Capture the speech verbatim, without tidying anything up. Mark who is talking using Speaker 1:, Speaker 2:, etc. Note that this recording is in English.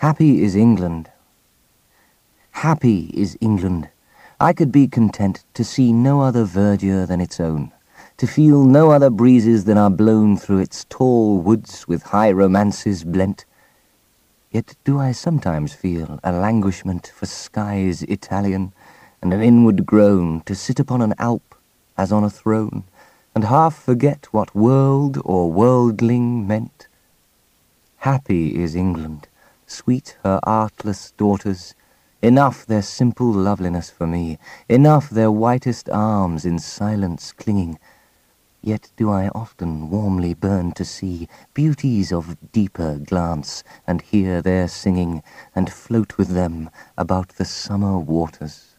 Speaker 1: Happy is England. Happy is England. I could be content to see no other verdure than its own, to feel no other breezes than are blown through its tall woods with high romances blent. Yet do I sometimes feel a languishment for skies Italian, and an inward groan to sit upon an Alp as on a throne, and half forget what world or worldling meant. Happy is England, sweet her artless daughters, enough their simple loveliness for me, enough their whitest arms in silence clinging. Yet do I often warmly burn to see beauties of deeper glance, and hear their singing, and float with them about the summer waters.